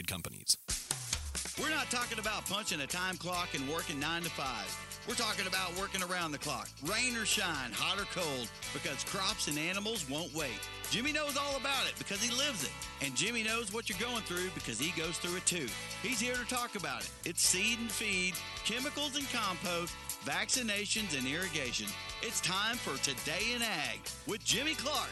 companies. We're not talking about punching a time clock and working 9 to 5. We're talking about working around the clock, rain or shine, hot or cold, because crops and animals won't wait. Jimmy knows all about it because he lives it. And Jimmy knows what you're going through because he goes through it too. He's here to talk about it. It's seed and feed, chemicals and compost, vaccinations and irrigation. It's time for Today in Ag with Jimmy Clark.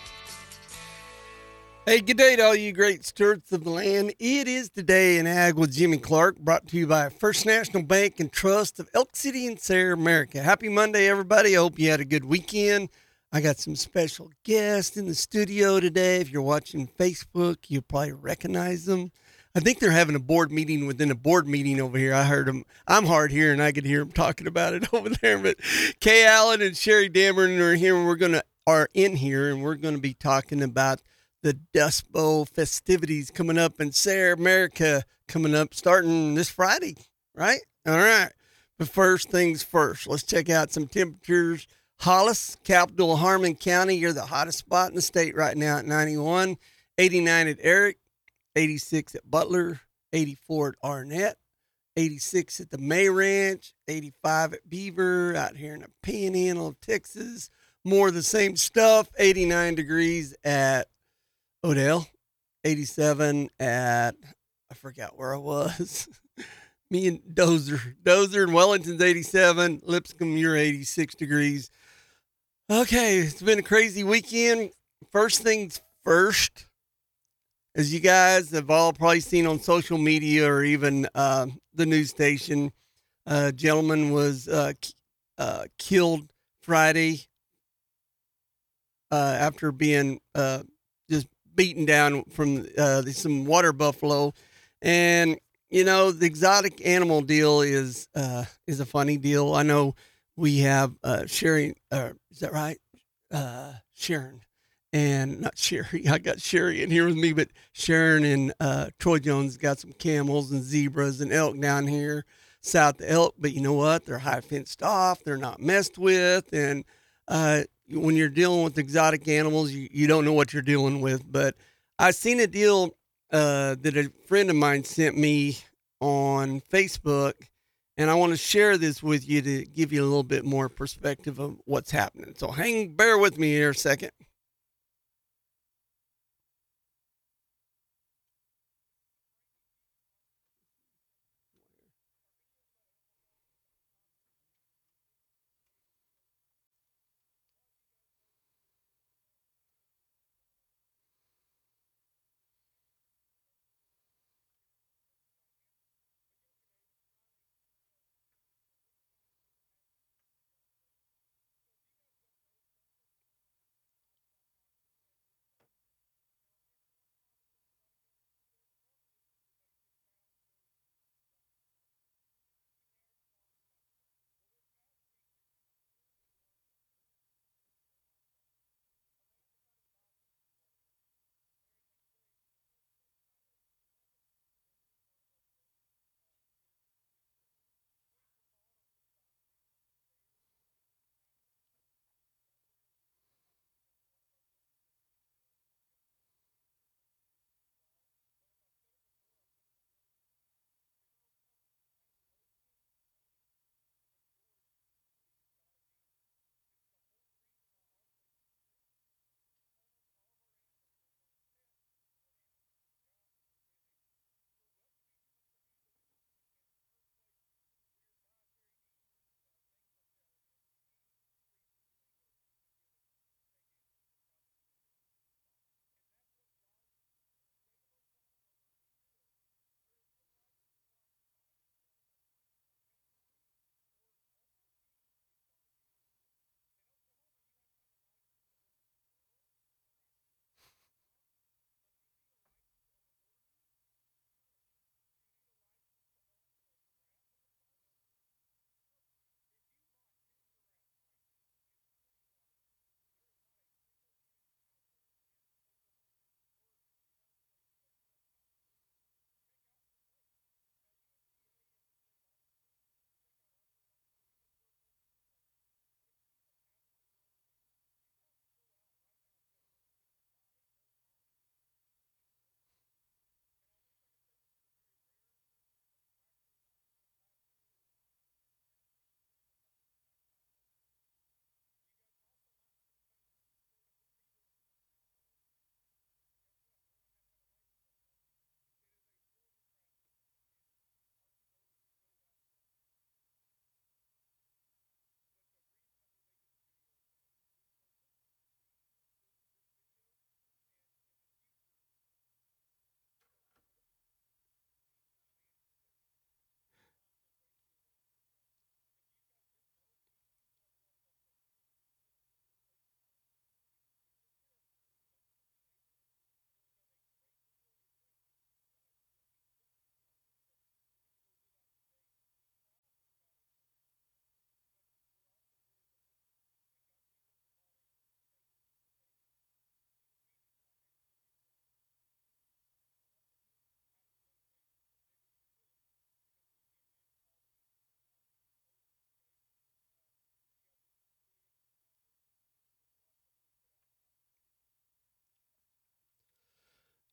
Hey, good day to all you great stewards of the land. It is Today in Ag with Jimmy Clark, brought to you by First National Bank and Trust of Elk City and Sayre, America. Happy Monday, everybody. I hope you had a good weekend. I got some special guests in the studio today. If you're watching Facebook, you'll probably recognize them. I think they're having a board meeting within a board meeting over here. I heard them. I'm hard here, and I could hear them talking about it over there. But Kay Allen and Sherry Dameron are here, and are in here, and we're going to be talking about the Dust Bowl festivities coming up in Sayre, America, coming up starting this Friday, right? All right. But first things first, let's check out some temperatures. Hollis, capital of Harmon County, you're the hottest spot in the state right now at 91, 89 at Eric, 86 at Butler, 84 at Arnett, 86 at the May Ranch, 85 at Beaver, out here in the Panhandle of Texas. More of the same stuff, 89 degrees at Odell, 87 at, I forgot where I was. Me and Dozer and Wellington's 87. Lipscomb, you're 86 degrees. Okay, it's been a crazy weekend. First things first, as you guys have all probably seen on social media or even the news station, a gentleman was killed Friday after being just beaten down from some water buffalo. And you know, the exotic animal deal is a funny deal. I know we have Sherry, is that right? Sharon, and not Sherry. I got Sherry in here with me, but Sharon and Troy Jones got some camels and zebras and elk down here south of Elk. But you know what? They're high fenced off. They're not messed with. And when you're dealing with exotic animals, you don't know what you're dealing with. But I seen a deal that a friend of mine sent me on Facebook, and I want to share this with you to give you a little bit more perspective of what's happening. So bear with me here a second.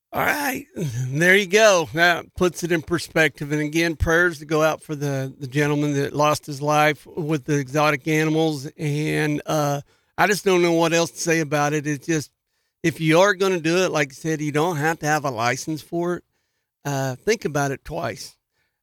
All right, there you go. That puts it in perspective. And again, prayers to go out for the gentleman that lost his life with the exotic animals. And I just don't know what else to say about it. It's just, if you are going to do it, like I said, you don't have to have a license for it. Think about it twice.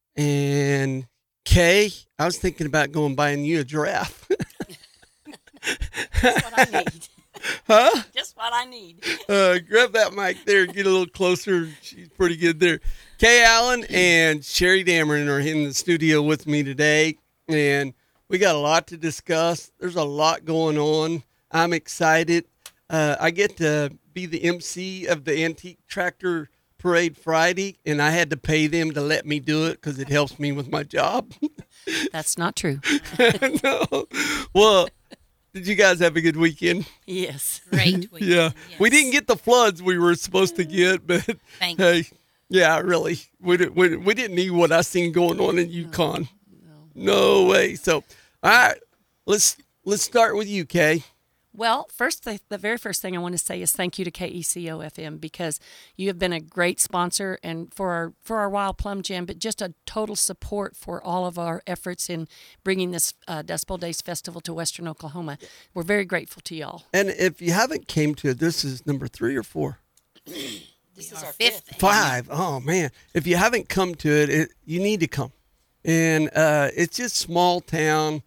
And Kay, I was thinking about going buying you a giraffe. That's what I need. Huh? Just what I need. Grab that mic there. Get a little closer. She's pretty good there. Kay Allen and Sherry Dameron are in the studio with me today, and we got a lot to discuss. There's a lot going on. I'm excited. I get to be the MC of the Antique Tractor Parade Friday, and I had to pay them to let me do it because it helps me with my job. That's not true. No. Well, did you guys have a good weekend? Yes. Great weekend. Yeah. Yes. We didn't get the floods we were supposed to get, but Thank hey, yeah, really. We didn't need what I seen going on in Yukon. No way. So, all right, let's start with you, Kay. Well, first, the very first thing I want to say is thank you to KECO FM because you have been a great sponsor and for our Wild Plum Jam, but just a total support for all of our efforts in bringing this Dust Bowl Days Festival to Western Oklahoma. We're very grateful to y'all. And if you haven't came to it, this is number 3 or 4? This is our fifth. 5. Oh man! If you haven't come to it, you need to come. And it's just small town,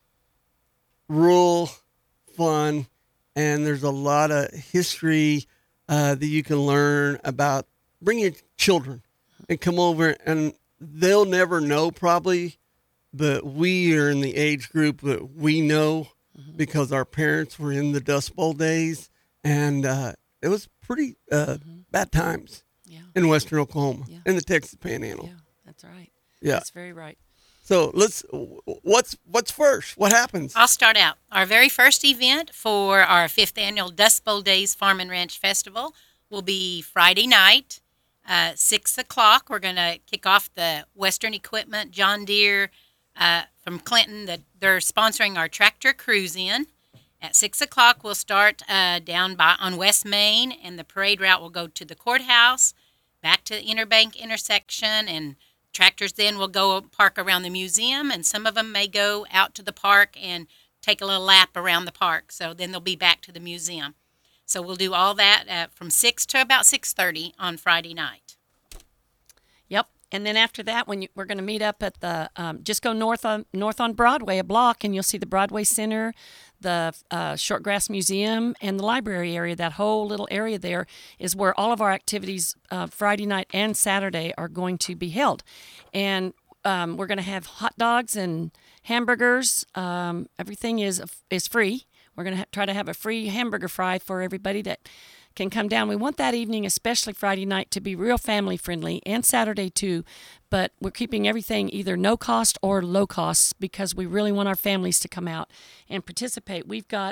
rural, fun, and there's a lot of history that you can learn about. Bring your children and come over, and they'll never know probably, but we are in the age group that we know because our parents were in the Dust Bowl days, and it was pretty bad times Yeah. in Western Oklahoma, Yeah. in the Texas Panhandle. Yeah, that's right. Yeah. That's very right. So what's first? What happens? I'll start out. Our very first event for our 5th annual Dust Bowl Days Farm and Ranch Festival will be Friday night, 6 o'clock. We're going to kick off the Western Equipment, John Deere from Clinton. They're sponsoring our tractor cruise in. At 6 o'clock, we'll start down on West Main, and the parade route will go to the courthouse, back to the Interbank intersection, and tractors then will go park around the museum, and some of them may go out to the park and take a little lap around the park. So then they'll be back to the museum. So we'll do all that from 6 to about 6:30 on Friday night. Yep. And then after that, we're going to meet up at the just go north on Broadway a block, and you'll see the Broadway Center, the Shortgrass Museum, and the library area. That whole little area there is where all of our activities Friday night and Saturday are going to be held. And we're going to have hot dogs and hamburgers. Everything is free. We're going to try to have a free hamburger fry for everybody that can come down. We want that evening, especially Friday night, to be real family friendly, and Saturday too, but we're keeping everything either no cost or low cost because we really want our families to come out and participate. We've got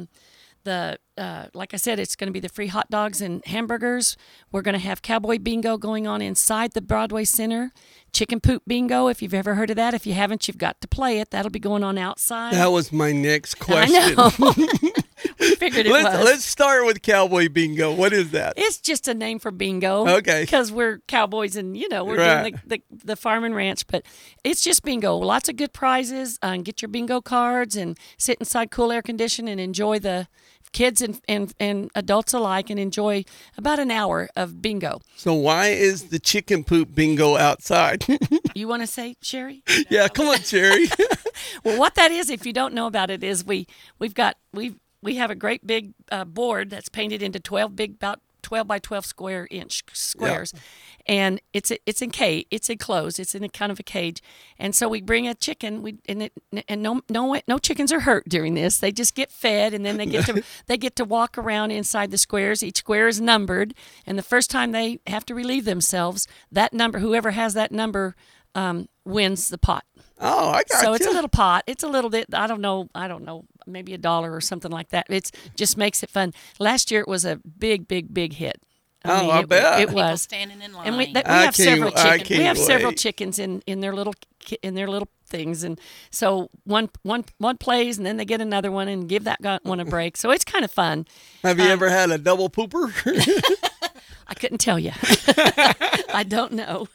like I said, it's going to be the free hot dogs and hamburgers. We're going to have cowboy bingo going on inside the Broadway Center. Chicken poop bingo, if you've ever heard of that. If you haven't, you've got to play it. That'll be going on outside. That was my next question. I know. We figured it was. Let's start with cowboy bingo. What is that? It's just a name for bingo. Okay. Because we're cowboys and, we're Right. doing the farm and ranch. But it's just bingo. Lots of good prizes. Get your bingo cards and sit inside cool air condition and enjoy the kids and adults alike and enjoy about an hour of bingo. So why is the chicken poop bingo outside? You want to say, Sherry? Yeah, come on, Sherry. Well, what that is, if you don't know about it, is we have a great big board that's painted into 12 by 12 square inch squares, and it's enclosed. It's in a kind of a cage, and so we bring a chicken. No chickens are hurt during this. They just get fed, and then they get to walk around inside the squares. Each square is numbered, and the first time they have to relieve themselves, whoever has that number wins the pot. Oh, I got So you. it's a little pot. It's a little bit, I don't know, maybe $1 or something like that. It just makes it fun. Last year it was a big, big, big hit. I bet. It People was. standing in line. And we I have several can't chickens. We have several wait. chickens in their little things, and so one plays, and then they get another one and give that one a break. So it's kind of fun. Have you ever had a double pooper? I couldn't tell you. I don't know.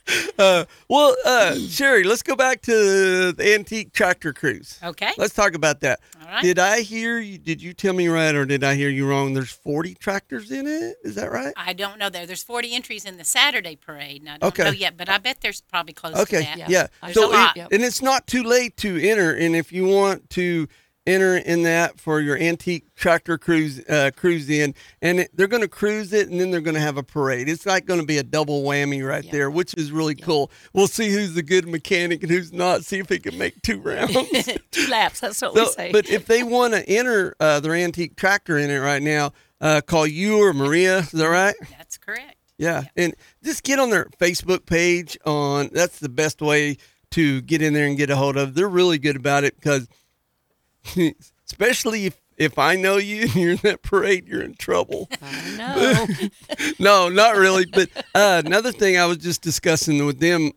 Sherry, let's go back to the antique tractor cruise. Okay. Let's talk about that. All right. Did you tell me right or did I hear you wrong? There's 40 tractors in it? Is that right? I don't know. There's 40 entries in the Saturday parade, and I don't know yet, but I bet there's probably close to that. Yeah. There's a lot. And it's not too late to enter. And if you want to enter in that for your antique tractor cruise in, and they're going to cruise it, and then they're going to have a parade. It's like going to be a double whammy right there, which is really cool. We'll see who's the good mechanic and who's not. See if he can make 2 rounds, 2 laps. That's what we say. But if they want to enter their antique tractor in it right now, call you or Maria. Is that right? That's correct. Yeah, and just get on their Facebook page. That's the best way to get in there and get a hold of. They're really good about it because, especially if I know you and you're in that parade, you're in trouble. I know. No, not really. But another thing I was just discussing with them,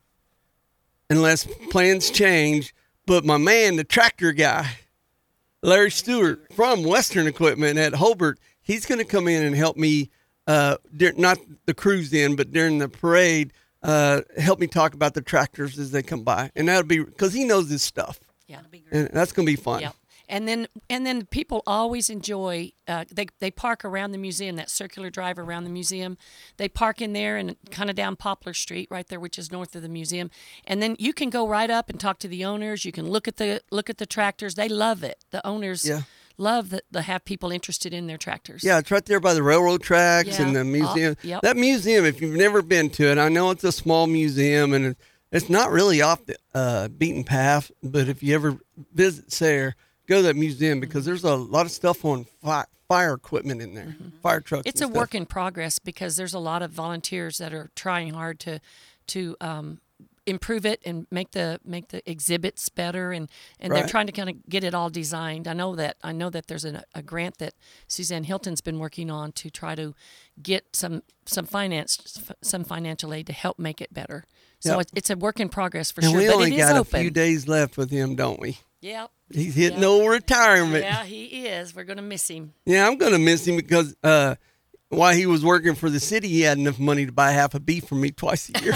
unless plans change, but my man, the tractor guy, Larry Stewart from Western Equipment at Hobart, he's going to come in and help me, not the cruise in, but during the parade, help me talk about the tractors as they come by. And that'll be because he knows this stuff. Yeah. That'll be great. And that's going to be fun. Yep. And then people always enjoy. They park around the museum. That circular drive around the museum. They park in there and kind of down Poplar Street, right there, which is north of the museum. And then you can go right up and talk to the owners. You can look at the tractors. They love it. The owners love that they have people interested in their tractors. Yeah, it's right there by the railroad tracks and the museum. Yep. That museum, if you've never been to it, I know it's a small museum and it's not really off the beaten path. But if you ever visit Sayre, go to that museum because there's a lot of stuff on fire equipment in there, fire trucks. It's a work in progress because there's a lot of volunteers that are trying hard to improve it and make the exhibits better, and they're trying to kind of get it all designed. I know that there's a grant that Suzanne Hilton's been working on to try to get some financial aid to help make it better. So it's a work in progress for sure. We but only it is got open. a few days left with him, don't we? Yep. He's hitting old retirement. Yeah, he is. We're going to miss him. Yeah, I'm going to miss him because while he was working for the city, he had enough money to buy half a beef for me twice a year.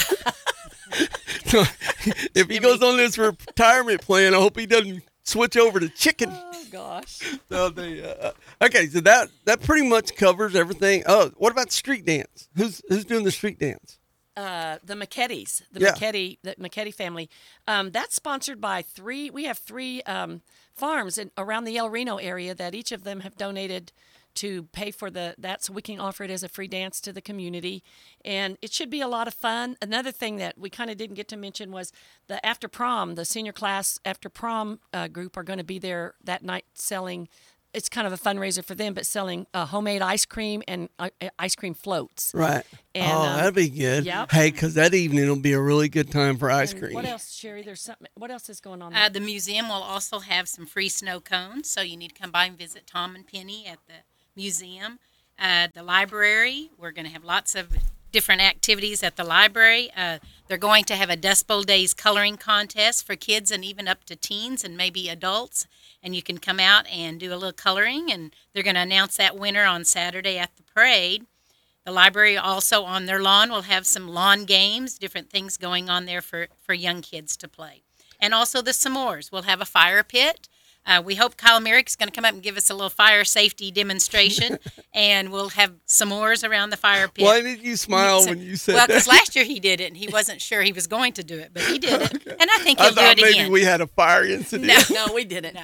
So if he goes on this retirement plan, I hope he doesn't switch over to chicken. Oh, gosh. So okay, so that pretty much covers everything. Oh, what about street dance? Who's doing the street dance? The McKettys, the McKetty family. That's sponsored by we have three farms around the El Reno area that each of them have donated to pay for that, so we can offer it as a free dance to the community. And it should be a lot of fun. Another thing that we kind of didn't get to mention was the after prom, the senior class after prom group are going to be there that night selling. It's kind of a fundraiser for them, but selling homemade ice cream and ice cream floats. Right. And, that'd be good. Yep. Hey, because that evening will be a really good time for ice cream. What else, Sherry? There's something. What else is going on there? The museum will also have some free snow cones, so you need to come by and visit Tom and Penny at the museum. The library, we're going to have lots of different activities at the library. They're going to have a Dust Bowl Days coloring contest for kids and even up to teens and maybe adults. And you can come out and do a little coloring, and they're going to announce that winner on Saturday at the parade. The library also on their lawn will have some lawn games, different things going on there for young kids to play. And also the s'mores. We'll have a fire pit. We hope Kyle Merrick's going to come up and give us a little fire safety demonstration, and we'll have s'mores around the fire pit. Why did you smile when you said that? Well, because last year he did it, and he wasn't sure he was going to do it, but he did it, and I think he'll do it maybe again. we had a fire incident. No, we didn't.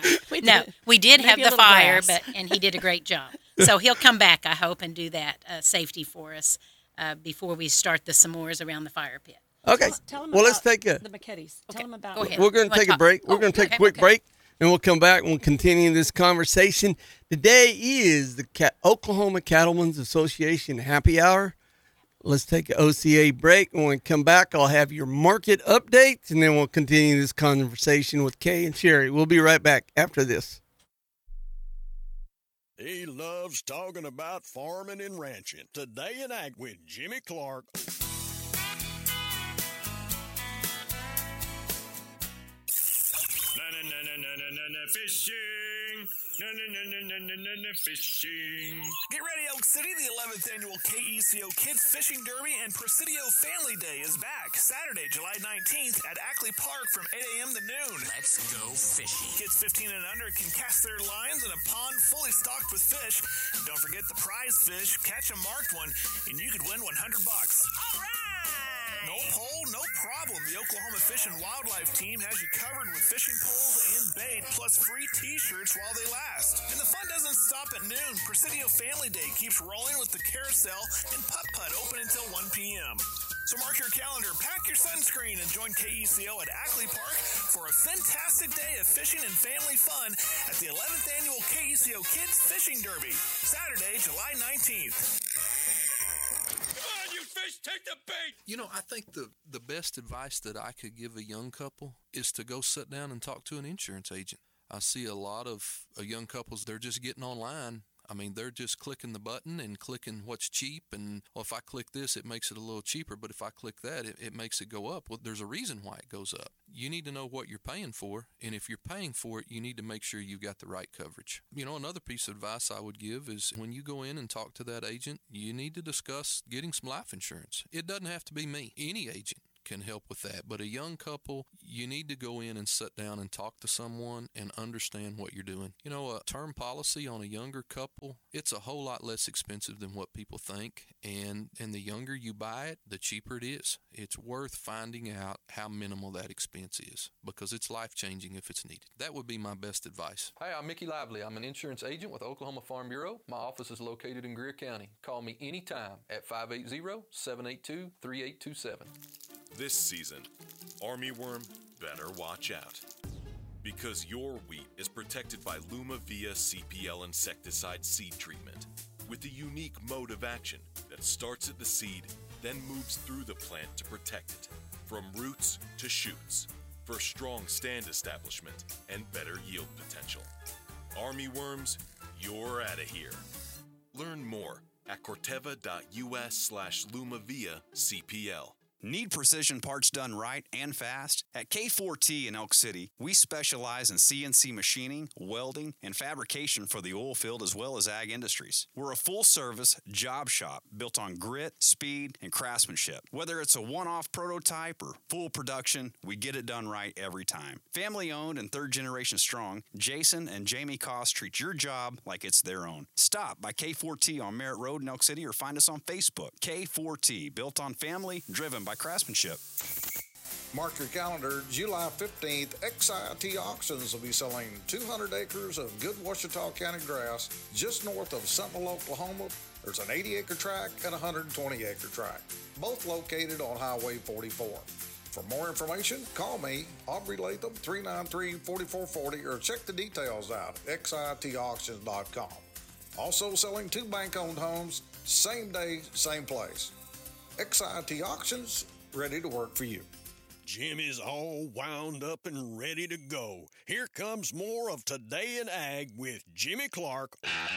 We did have Maybe a the little fire, grass. and he did a great job. So he'll come back, I hope, and do that safety for us before we start the s'mores around the fire pit. Okay. Tell them Well, let's about take a. the McKettys. Okay, Tell them about go ahead. We're going You to take wanna a break. talk? We're going to take Okay, a quick okay. break, and we'll come back and we'll continue this conversation. Today is the Oklahoma Cattlemen's Association Happy Hour. Let's take an OCA break. And when we come back, I'll have your market updates, and then we'll continue this conversation with Kay and Sherry. We'll be right back after this. He loves talking about farming and ranching. Today in Ag with Jimmy Clark. Fishing Fishing. Get ready, Elk City. The 11th annual KECO Kids Fishing Derby and Presidio Family Day is back Saturday, July 19th at Ackley Park from 8 a.m. to noon. Let's go fishing. Kids 15 and under can cast their lines in a pond fully stocked with fish. Don't forget the prize fish. Catch a marked one, and you could win $100. All right. No pole, no problem. The Oklahoma Fish and Wildlife team has you covered with fishing poles and bait, plus free t-shirts while they last. And the fun doesn't stop at noon. Presidio Family Day keeps rolling with the carousel and putt-putt open until 1 p.m. So mark your calendar, pack your sunscreen, and join KECO at Ackley Park for a fantastic day of fishing and family fun at the 11th annual KECO Kids Fishing Derby, Saturday, July 19th. Take the bait. You know, I think the best advice that I could give a young couple is to go sit down and talk to an insurance agent. I see a lot of young couples, they're just getting online. I mean, they're just clicking the button and clicking what's cheap. And well, if I click this, it makes it a little cheaper. But if I click that, it makes it go up. Well, there's a reason why it goes up. You need to know what you're paying for. And if you're paying for it, you need to make sure you've got the right coverage. You know, another piece of advice I would give is when you go in and talk to that agent, you need to discuss getting some life insurance. It doesn't have to be me. Any agent can help with that. But a young couple, you need to go in and sit down and talk to someone and understand what you're doing. You know, a term policy on a younger couple, it's a whole lot less expensive than what people think. And the younger you buy it, the cheaper it is. It's worth finding out how minimal that expense is because it's life-changing if it's needed. That would be my best advice. Hi, I'm Mickey Lively. I'm an insurance agent with Oklahoma Farm Bureau. My office is located in Greer County. Call me anytime at 580-782-3827. This season, armyworm better watch out. Because your wheat is protected by Lumavia CPL insecticide seed treatment with a unique mode of action that starts at the seed, then moves through the plant to protect it, from roots to shoots, for strong stand establishment and better yield potential. Armyworms, you're out of here. Learn more at Corteva.us/Lumavia CPL. Need precision parts done right and fast? At K4T in Elk City, we specialize in CNC machining, welding, and fabrication for the oil field as well as ag industries. We're a full-service job shop built on grit, speed, and craftsmanship. Whether it's a one-off prototype or full production, we get it done right every time. Family-owned and third generation strong, Jason and Jamie Koss treat your job like it's their own. Stop by K4T on Merritt Road in Elk City or find us on Facebook. K4T, built on family, driven by craftsmanship. Mark your calendar, July 15th, XIT Auctions will be selling 200 acres of good Ouachita County grass just north of Sentinel, Oklahoma. There's an 80-acre tract and a 120-acre tract, both located on Highway 44. For more information, call me, Aubrey Latham, 393-4440, or check the details out at xitauctions.com. Also selling 2 bank-owned homes, same day, same place. XIT Auctions, ready to work for you. Jim is all wound up and ready to go. Here comes more of Today in Ag with Jimmy Clark.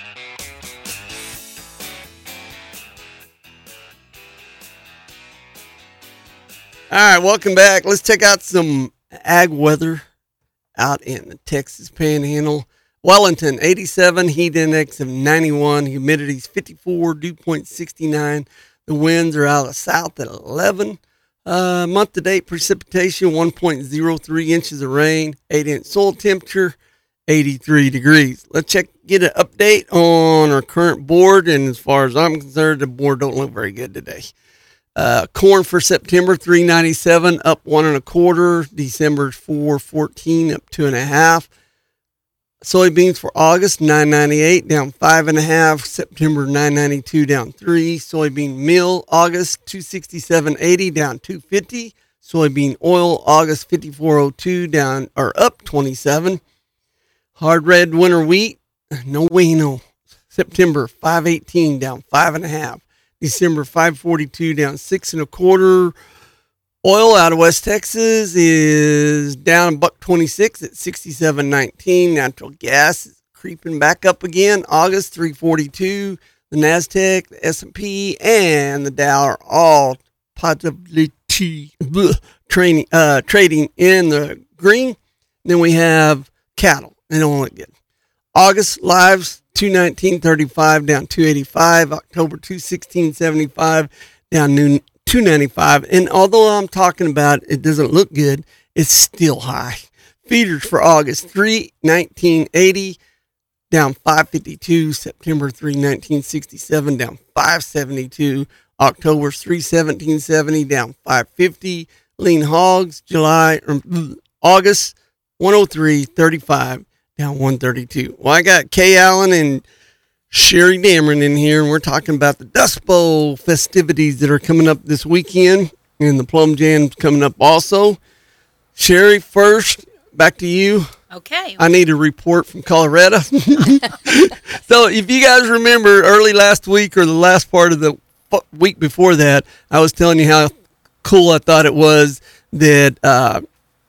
All right, welcome back. Let's check out some ag weather out in the Texas Panhandle. Wellington, 87, heat index of 91, humidity's 54, dew point 69. The winds are out of south at 11. Month-to-date precipitation, 1.03 inches of rain, 8-inch soil temperature, 83 degrees. Let's get an update on our current board, and as far as I'm concerned, the board don't look very good today. Corn for September, 397, up 1 1/4. December's 414, up 2 1/2. Soybeans for August, 998, down 5 1/2. September, 992, down 3. Soybean meal, August, 267.80, down 250. Soybean oil, August, 54.02, down or up 27. Hard red winter wheat, no bueno. September, 518, down 5 1/2. December, 542, down 6 1/4. Oil out of West Texas is down $1.26 at 67.19. Natural gas is creeping back up again. August 342. The NASDAQ, the S&P, and the Dow are all positively trading in the green. Then we have cattle. They don't look good. August lives 219.35 down 285. October 216.75 down 295. And although I'm talking about it doesn't look good, it's still high. Feeders for August 319.80 down 552. September 319.67 down 572. October's 317.70 down 550. Lean hogs August 103.35 down 132. Well, I got Kay Allen and Sherry Dameron in here, and we're talking about the Dust Bowl festivities that are coming up this weekend, and the Plum Jam's coming up also. Sherry, first, back to you. Okay. I need a report from Colorado. So if you guys remember early last week or the last part of the week before that, I was telling you how cool I thought it was that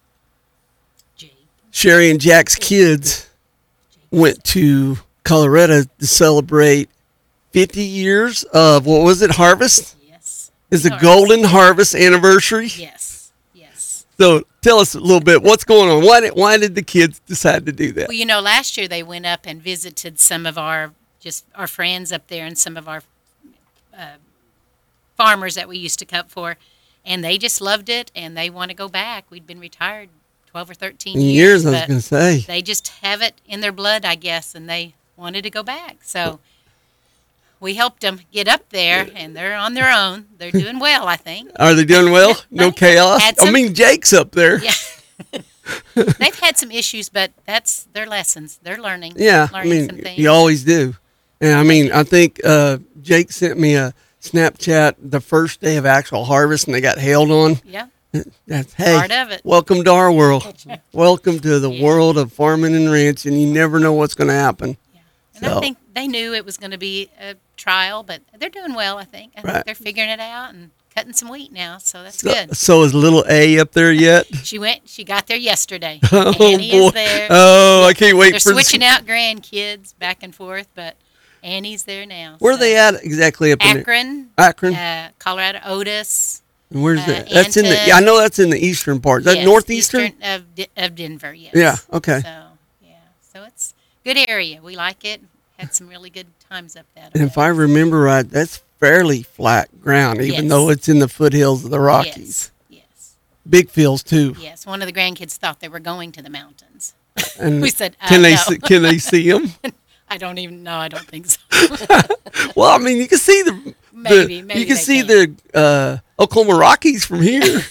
Sherry and Jack's kids went to Colorado to celebrate 50 years of, what was it, Harvest? Yes. Is the Golden Harvest anniversary? Yes. Yes. So tell us a little bit, what's going on? Why did the kids decide to do that? Well, last year they went up and visited some of our friends up there and some of our farmers that we used to cut for, and they just loved it, and they want to go back. We'd been retired 12 or 13 years. I was going to say. They just have it in their blood, I guess, and they wanted to go back. So we helped them get up there, and they're on their own. They're doing well, I think. Are they doing well? No chaos? Jake's up there. Yeah. They've had some issues, but that's their lessons. They're learning. Yeah, some things. You always do. And I think Jake sent me a Snapchat the first day of actual harvest, and they got hailed on. Yeah. That's part of it. Welcome to our world. Welcome to the world of farming and ranching. You never know what's going to happen. Yeah. And I think they knew it was going to be a trial, but they're doing well, I think. I think they're figuring it out and cutting some wheat now, so that's good. So is little A up there yet? She got there yesterday. Oh, Annie boy. is there. Oh, I can't wait they're for switching out grandkids back and forth, but Annie's there now. Where are they at exactly up Akron, in there? Akron? Colorado, Otis. And where's that? That's in the. I know that's in the eastern part. Is that northeastern? Eastern of Denver. Yes. Yeah. Okay. So it's a good area. We like it. Had some really good times up there. And if I remember right, that's fairly flat ground, even though it's in the foothills of the Rockies. Yes. Big fields too. Yes. One of the grandkids thought they were going to the mountains. And we said, "Can they no. Can they see them?" I don't even know. I don't think so. Well, I mean, you can see maybe you can see the Oklahoma Rockies from here.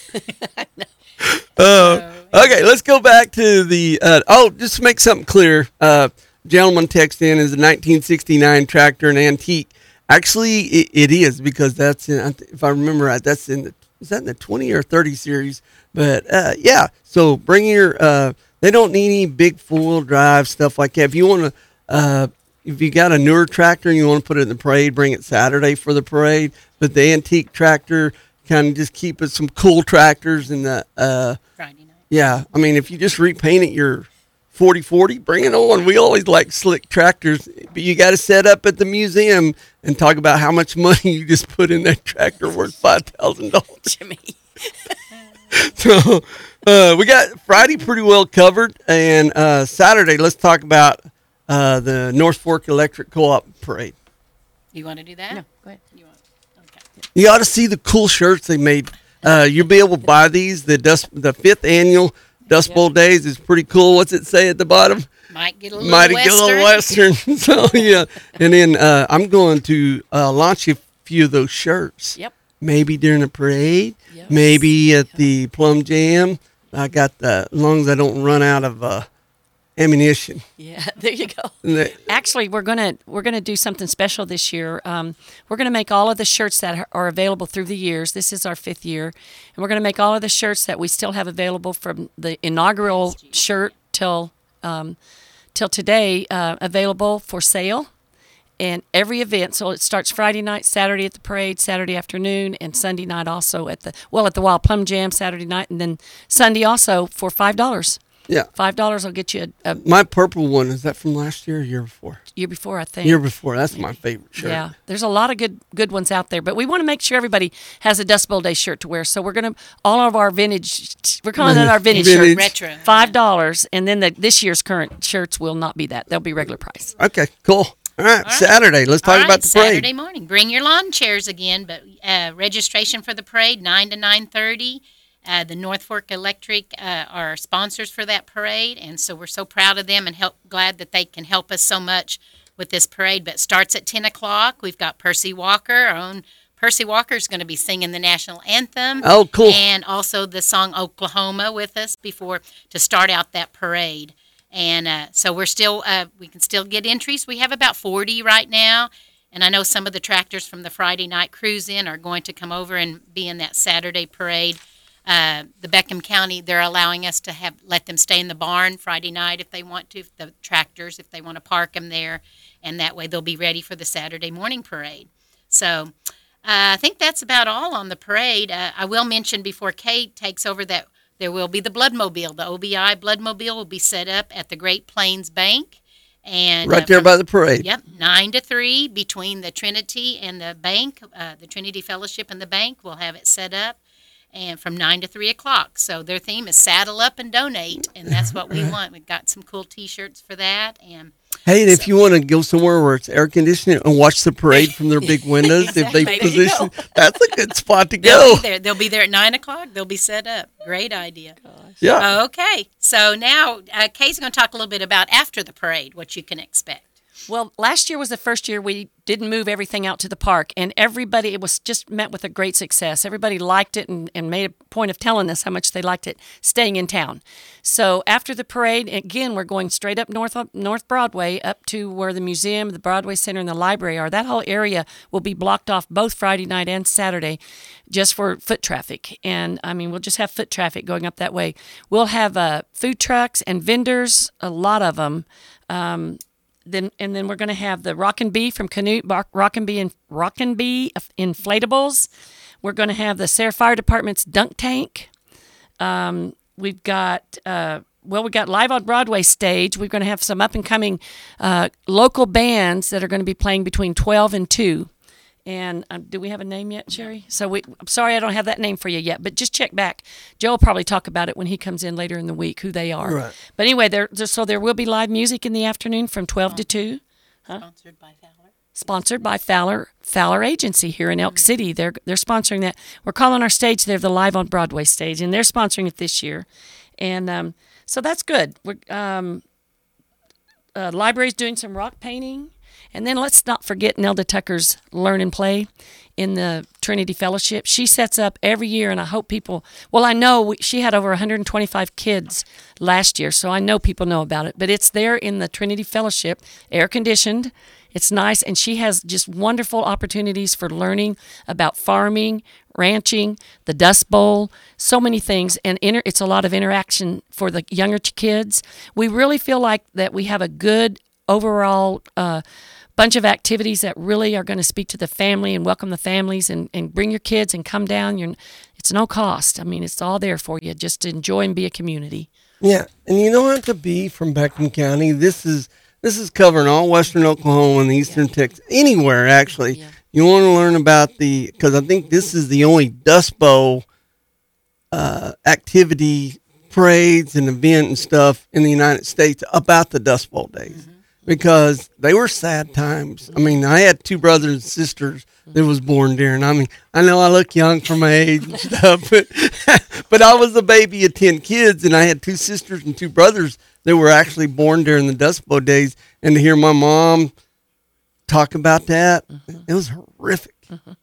Okay, let's go back to the. Just to make something clear, gentleman text in is a 1969 tractor, an antique. Actually, it is, because that's in, if I remember right, that's in the, is that in the 20 or 30 series? But yeah, so bring your. They don't need any big 4-wheel drive stuff like that. If you want to. If you got a newer tractor and you want to put it in the parade, bring it Saturday for the parade. But the antique tractor, kind of just keep it some cool tractors in the Friday night. Yeah, I mean, if you just repaint it your 4040, bring it on. We always like slick tractors, but you got to set up at the museum and talk about how much money you just put in that tractor worth $5,000. Jimmy. So we got Friday pretty well covered, and Saturday, let's talk about the North Fork Electric Co-op Parade. You want to do that? No, go ahead. You ought to see the cool shirts they made. You'll be able to buy these. The 5th annual Dust Bowl Days is pretty cool. What's it say at the bottom? Might get a little Western. So yeah, and then I'm going to launch a few of those shirts. Yep. Maybe during the parade. Yes. Maybe at the Plum Jam. I got as long as I don't run out of ammunition. Yeah, there you go. Actually, we're gonna do something special this year. We're gonna make all of the shirts that are available through the years. This is our 5th year, and we're gonna make all of the shirts that we still have available from the inaugural shirt till today available for sale. And every event, so it starts Friday night, Saturday at the parade, Saturday afternoon, and Sunday night also at the Wild Plum Jam Saturday night, and then Sunday also for $5. Yeah. $5 will get you a My purple one, is that from last year or year before? year before, I think. Year before. That's my favorite shirt. Yeah, there's a lot of good ones out there, but we want to make sure everybody has a Dust Bowl Day shirt to wear. So we're gonna all of our vintage. We're calling it our vintage shirt, retro, $5, and then this year's current shirts will not be that; they'll be regular price. Okay, cool. All right, Saturday. Let's talk about the parade. Saturday morning. Bring your lawn chairs again, but registration for the parade 9 to 9:30. The North Fork Electric are sponsors for that parade, and so we're so proud of them and glad that they can help us so much with this parade. But it starts at 10 o'clock. We've got Percy Walker, our own Percy Walker, is going to be singing the national anthem. Oh, cool. And also the song Oklahoma with us to start out that parade. And so we're still, we can still get entries. We have about 40 right now. And I know some of the tractors from the Friday night cruise-in are going to come over and be in that Saturday parade. The Beckham County, they're allowing us to let them stay in the barn Friday night if they want to, if the tractors, if they want to park them there, and that way they'll be ready for the Saturday morning parade. So I think that's about all on the parade. I will mention before Kate takes over that there will be the Bloodmobile. The OBI Bloodmobile will be set up at the Great Plains Bank. And right there by the parade. Yep, 9 to 3 between the Trinity and the bank, the Trinity Fellowship and the bank. We'll have it set up. And from 9 to 3 o'clock. So their theme is Saddle Up and Donate, and that's what we want. We've got some cool T-shirts for that. And hey, and if you want to go somewhere where it's air conditioning and watch the parade from their big windows, exactly. if they position, that's a good spot to go. They'll be there at 9 o'clock. They'll be set up. Great idea. Gosh. Yeah. Okay. So now Kay's going to talk a little bit about after the parade, what you can expect. Well, last year was the first year we didn't move everything out to the park, and it was just met with a great success. Everybody liked it and made a point of telling us how much they liked it staying in town. So after the parade, again, we're going straight up North Broadway up to where the museum, the Broadway Center, and the library are. That whole area will be blocked off both Friday night and Saturday just for foot traffic. And, I mean, we'll just have foot traffic going up that way. We'll have food trucks and vendors, a lot of them. Then we're going to have the Rockin' Bee from Canute, Rockin' Bee Inflatables. We're going to have the Sarah Fire Department's Dunk Tank. We've got Live on Broadway stage. We're going to have some up and coming local bands that are going to be playing between 12 and 2. And do we have a name yet, Sherry? So I'm sorry I don't have that name for you yet, but just check back. Joe will probably talk about it when he comes in later in the week, who they are. Right. But anyway, there will be live music in the afternoon from 12 to 2. Huh? Sponsored by Fowler. Sponsored by Fowler Agency here in Elk City. They're sponsoring that. We're calling our stage there the Live on Broadway stage, and they're sponsoring it this year. And so that's good. Library's doing some rock painting. And then let's not forget Nelda Tucker's Learn and Play in the Trinity Fellowship. She sets up every year, and I hope I know she had over 125 kids last year, so I know people know about it. But it's there in the Trinity Fellowship, air-conditioned. It's nice, and she has just wonderful opportunities for learning about farming, ranching, the Dust Bowl, so many things, and it's a lot of interaction for the younger kids. We really feel like that we have a good overall bunch of activities that really are going to speak to the family and welcome the families and bring your kids and come down. It's no cost. I mean, it's all there for you just to enjoy and be a community. Yeah, and you don't have to be from Beckham County. This is covering all western Oklahoma and eastern Texas, anywhere actually. Yeah. You want to learn about because I think this is the only Dust Bowl activity, parades and event and stuff in the United States about the Dust Bowl days. Mm-hmm. Because they were sad times. I mean, I had 2 brothers and sisters that was born during. I mean, I know I look young for my age and stuff, but I was a baby of 10 kids, and I had 2 sisters and 2 brothers that were actually born during the Dust Bowl days. And to hear my mom talk about that, it was horrific. Mm-hmm.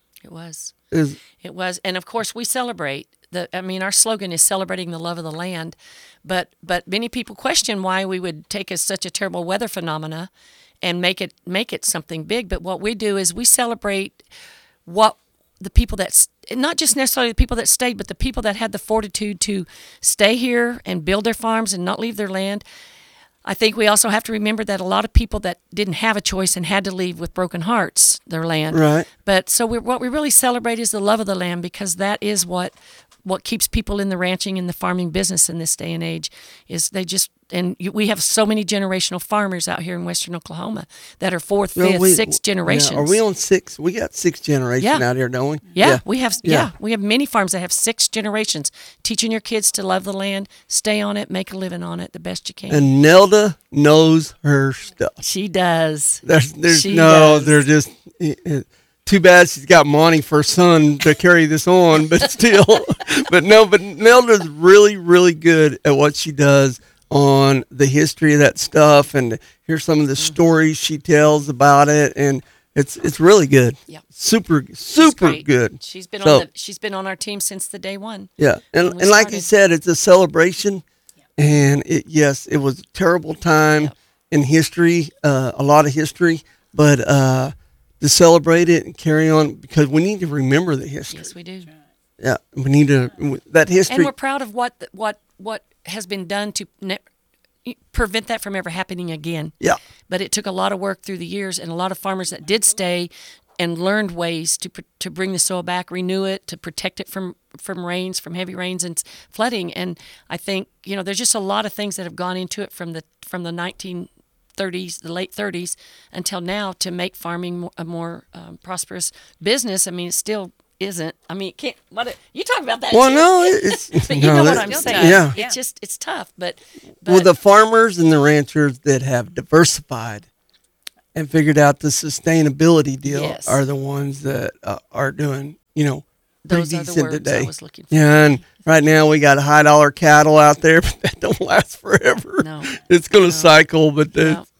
It was. And, of course, we celebrate. Our slogan is celebrating the love of the land. But many people question why we would take such a terrible weather phenomena and make it something big. But what we do is we celebrate what the people not just necessarily the people that stayed, but the people that had the fortitude to stay here and build their farms and not leave their land. I think we also have to remember that a lot of people that didn't have a choice and had to leave with broken hearts, their land. Right. But so what we really celebrate is the love of the land, because that is what what keeps people in the ranching and the farming business in this day and age is we have so many generational farmers out here in western Oklahoma that are fourth, fifth, sixth generations. Yeah, are we on 6? We got 6 generation out here, don't we? Yeah, we have. Yeah, we have many farms that have 6 generations teaching your kids to love the land, stay on it, make a living on it the best you can. And Nelda knows her stuff. She does. There's they're just. Too bad she's got Monty for a son to carry this on, but still. but Nelda's really, really good at what she does on the history of that stuff, and here's some of the stories she tells about it, and it's really good. Yeah, super good. She's been on our team since the day one. Yeah, and like you said, it's a celebration, and it was a terrible time in history, a lot of history, but to celebrate it and carry on, because we need to remember the history. Yes, we do. Yeah, we need to that history, and we're proud of what has been done to prevent that from ever happening again. Yeah, but it took a lot of work through the years, and a lot of farmers that did stay and learned ways to bring the soil back, renew it, to protect it from rains, from heavy rains and flooding. And I think there's just a lot of things that have gone into it from the 1930s, the late 30s until now, to make farming a more prosperous business. I mean, it still isn't. I mean, you talk about that. Well, too. no, it's but you know what I'm saying. Yeah, it's tough. But well, the farmers and the ranchers that have diversified and figured out the sustainability deal are the ones that are doing pretty those are the decent words today. I was looking for. Yeah, and right now we got high dollar cattle out there, but that don't last forever. No, it's going to cycle, but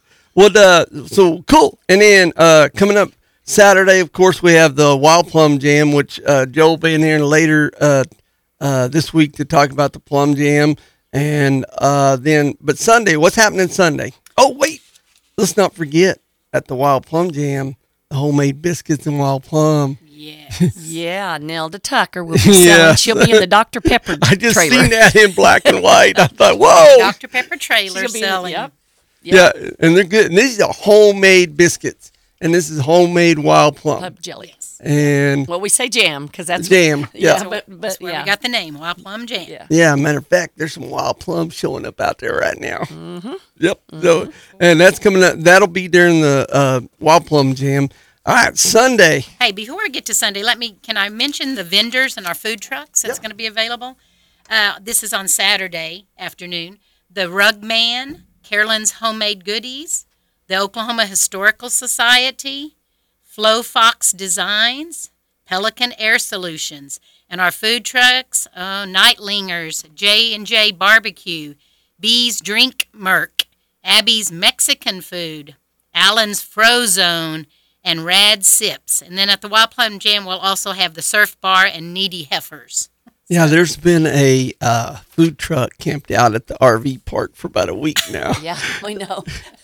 so cool. And then coming up Saturday, of course, we have the Wild Plum Jam, which Joe will be in here later this week to talk about the Plum Jam. And but Sunday, what's happening Sunday? Oh, wait, let's not forget at the Wild Plum Jam, the homemade biscuits and wild plum. Yes. Yeah, Nelda Tucker will be selling. She'll be in the Dr. Pepper trailer. I just seen that in black and white. I thought, whoa. Dr. Pepper trailer selling. Yeah, and they're good. And these are homemade biscuits, and this is homemade wild plum. Plum jelly. And well, we say jam because that's jam. But that's where we got the name, Wild Plum Jam. Yeah. Matter of fact, there's some wild plums showing up out there right now. Mm-hmm. Yep. Mm-hmm. So, and that's coming up. That'll be during the Wild Plum Jam. All right, Sunday. Hey, before we get to Sunday, can I mention the vendors and our food trucks that's going to be available? This is on Saturday afternoon. The Rug Man, Carolyn's Homemade Goodies, the Oklahoma Historical Society, Flo Fox Designs, Pelican Air Solutions, and our food trucks, Nightlingers, J&J Barbecue, Bees Drink Merc, Abby's Mexican Food, Allen's Frozone, and Rad Sips. And then at the Wild Plum Jam, we'll also have the Surf Bar and Needy Heifers. Yeah, there's been a food truck camped out at the RV park for about a week now. Yeah, we know.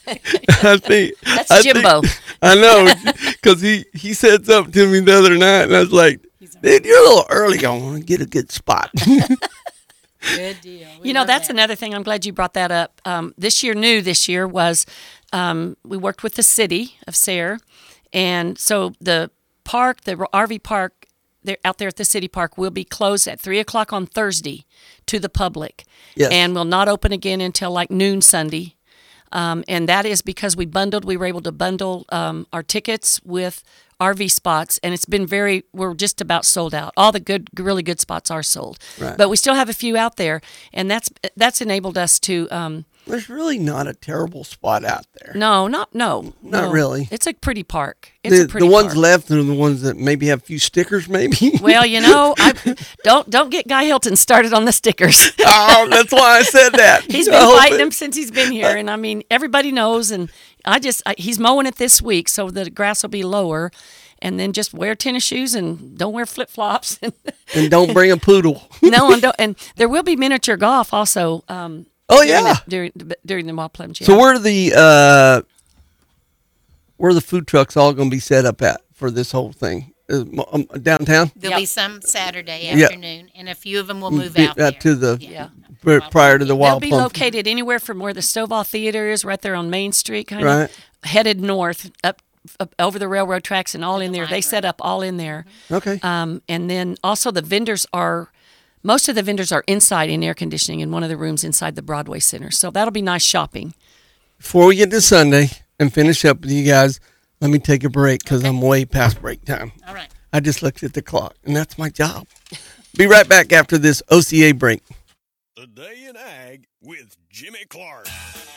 That's Jimbo. I know, because he said something to me the other night, and I was like, dude, you're a little early. I want to get a good spot. Good deal. That's another thing. I'm glad you brought that up. This year was we worked with the city of Sayre, and so the park, the RV park, they're out there at the city park, will be closed at 3:00 on Thursday to the public. Yes. And will not open again until like noon Sunday. And that is because we were able to bundle our tickets with RV spots, and it's been we're just about sold out. All the really good spots are sold. Right. But we still have a few out there, and that's enabled us to there's really not a terrible spot out there. No, not really. It's a pretty park. The ones park. left are the ones that maybe have a few stickers, maybe. Well, don't get Guy Hilton started on the stickers. Oh, that's why I said that. He's been fighting them since he's been here, and I mean everybody knows. And he's mowing it this week, so the grass will be lower. And then just wear tennis shoes and don't wear flip flops. And don't bring a poodle. No, and don't. And there will be miniature golf also. During the Wild Plum Jam. So where are the food trucks all going to be set up at for this whole thing? Downtown? There'll be some Saturday afternoon, and a few of them will move out there. To the prior to the Wild Plum. They'll be located anywhere from where the Stovall Theater is, right there on Main Street, kind of headed north up over the railroad tracks and all in there. They set up all in there. Okay. And then also the vendors are most of the vendors are inside in air conditioning in one of the rooms inside the Broadway Center. So that'll be nice shopping. Before we get to Sunday and finish up with you guys, let me take a break because I'm way past break time. All right. I just looked at the clock, and that's my job. Be right back after this OCA break. Today in Ag with Jimmy Clark.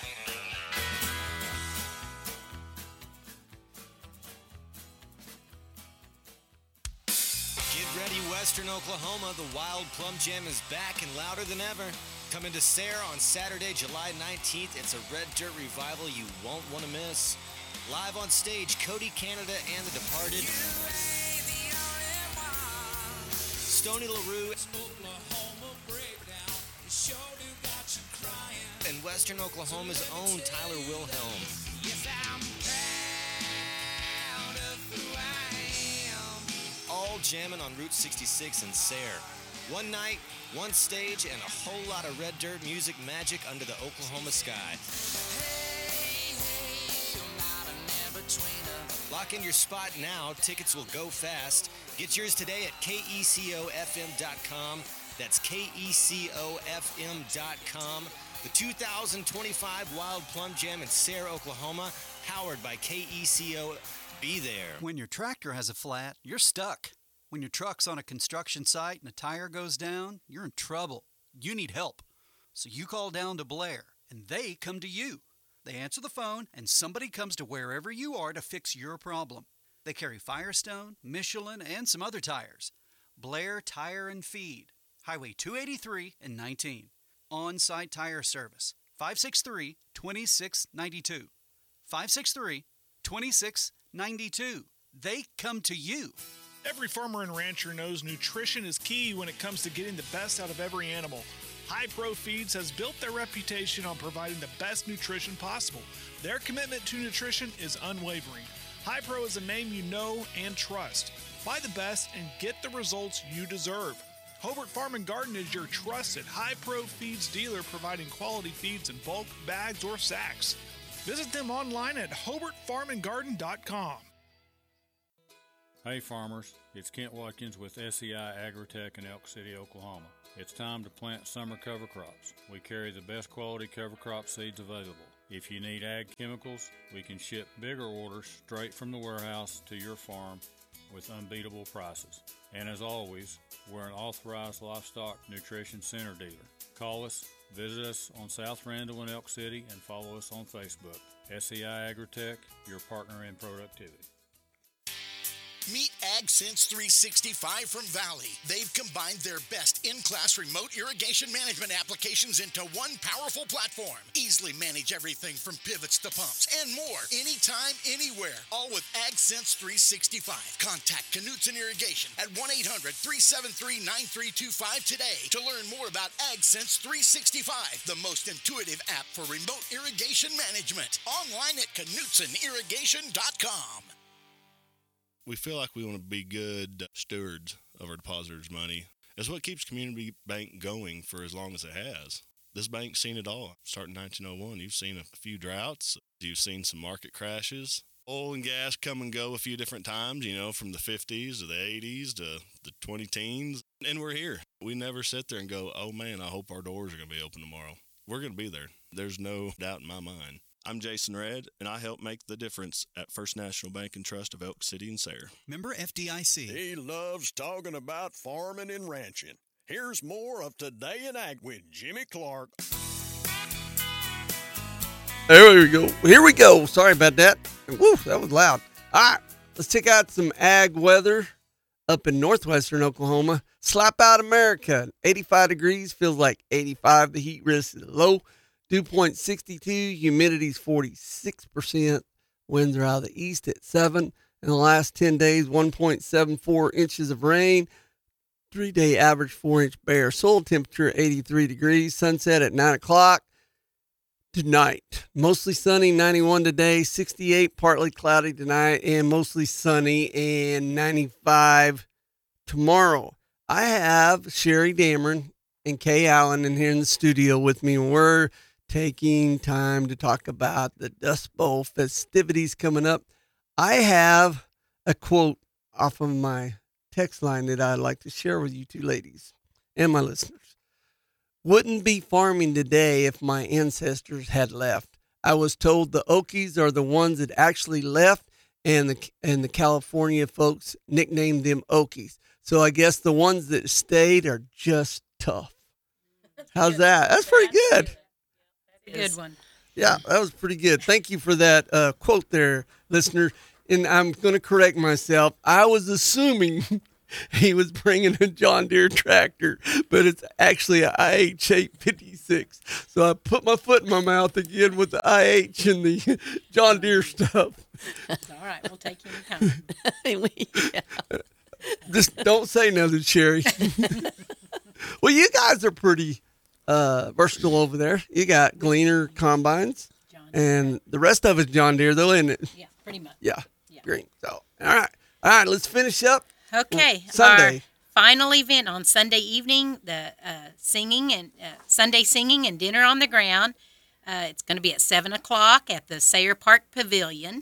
Get ready, Western Oklahoma. The Wild Plum Jam is back and louder than ever. Coming to Sayre on Saturday, July 19th. It's a Red Dirt revival you won't want to miss. Live on stage, Cody Canada and The Departed. Stoney LaRue. And Western Oklahoma's own Tyler Wilhelm. All jamming on Route 66 in Sayre. One night, one stage, and a whole lot of Red Dirt music magic under the Oklahoma sky. Lock in your spot now. Tickets will go fast. Get yours today at KECOFM.com. That's KECOFM.com. The 2025 Wild Plum Jam in Sayre, Oklahoma, powered by KECO. Be there. When your tractor has a flat, you're stuck. When your truck's on a construction site and a tire goes down, you're in trouble. You need help. So you call down to Blair, and they come to you. They answer the phone, and somebody comes to wherever you are to fix your problem. They carry Firestone, Michelin, and some other tires. Blair Tire and Feed, Highway 283 and 19. On-site tire service, 563-2692. 563-2692. They come to you. Every farmer and rancher knows nutrition is key when it comes to getting the best out of every animal. High Pro Feeds has built their reputation on providing the best nutrition possible. Their commitment to nutrition is unwavering. High Pro is a name you know and trust. Buy the best and get the results you deserve. Hobart Farm and Garden is your trusted High Pro Feeds dealer, providing quality feeds in bulk, bags, or sacks. Visit them online at hobartfarmandgarden.com. Hey farmers, it's Kent Watkins with SEI Agritech in Elk City, Oklahoma. It's time to plant summer cover crops. We carry the best quality cover crop seeds available. If you need ag chemicals, we can ship bigger orders straight from the warehouse to your farm with unbeatable prices. And as always, we're an authorized livestock nutrition center dealer. Call us, visit us on South Randall in Elk City, and follow us on Facebook. SEI Agritech, your partner in productivity. Meet AgSense 365 from Valley. They've combined their best in-class remote irrigation management applications into one powerful platform. Easily manage everything from pivots to pumps and more, anytime, anywhere, all with AgSense 365. Contact Knutson Irrigation at 1-800-373-9325 today to learn more about AgSense 365, the most intuitive app for remote irrigation management. Online at KnutsonIrrigation.com. We feel like we want to be good stewards of our depositors' money. It's what keeps Community Bank going for as long as it has. This bank's seen it all. Starting 1901, you've seen a few droughts. You've seen some market crashes. Oil and gas come and go a few different times, from the 50s to the 80s to the 2010s. And we're here. We never sit there and go, oh man, I hope our doors are going to be open tomorrow. We're going to be there. There's no doubt in my mind. I'm Jason Redd, and I help make the difference at First National Bank and Trust of Elk City and Sayre. Member FDIC. He loves talking about farming and ranching. Here's more of Today in Ag with Jimmy Clark. There we go. Here we go. Sorry about that. Woo, that was loud. All right, let's check out some ag weather up in northwestern Oklahoma. Slap out America. 85 degrees, feels like 85. The heat risk is low. Dew point 62, humidity's 46%, winds are out of the east at 7. In the last 10 days, 1.74 inches of rain, 3-day average 4-inch bare. Soil temperature 83 degrees, sunset at 9 o'clock tonight. Mostly sunny, 91 today, 68, partly cloudy tonight, and mostly sunny, and 95 tomorrow. I have Sherry Dameron and Kay Allen in here in the studio with me, and we're taking time to talk about the Dust Bowl festivities coming up. I have a quote off of my text line that I'd like to share with you two ladies. and my listeners. Wouldn't be farming today if my ancestors had left. I was told the Okies are the ones that actually left, and the California folks nicknamed them Okies. So I guess the ones that stayed are just tough. How's that? That's pretty good. Good one. Yeah, that was pretty good. Thank you for that quote there, listener. And I'm going to correct myself. I was assuming he was bringing a John Deere tractor, but it's actually an IH 856. So I put my foot in my mouth again with the IH and the John Deere stuff. All right, we'll take you in time. Just don't say nothing, Sherry. Well, you guys are pretty versatile over there. You got Gleaner combines, and the rest of it's John Deere, though, isn't it? Yeah, pretty much. Yeah, great. So, all right, let's finish up. Okay, Sunday. Our final event on Sunday evening, the singing and Sunday singing and dinner on the ground. It's going to be at 7:00 at the Sayre Park Pavilion.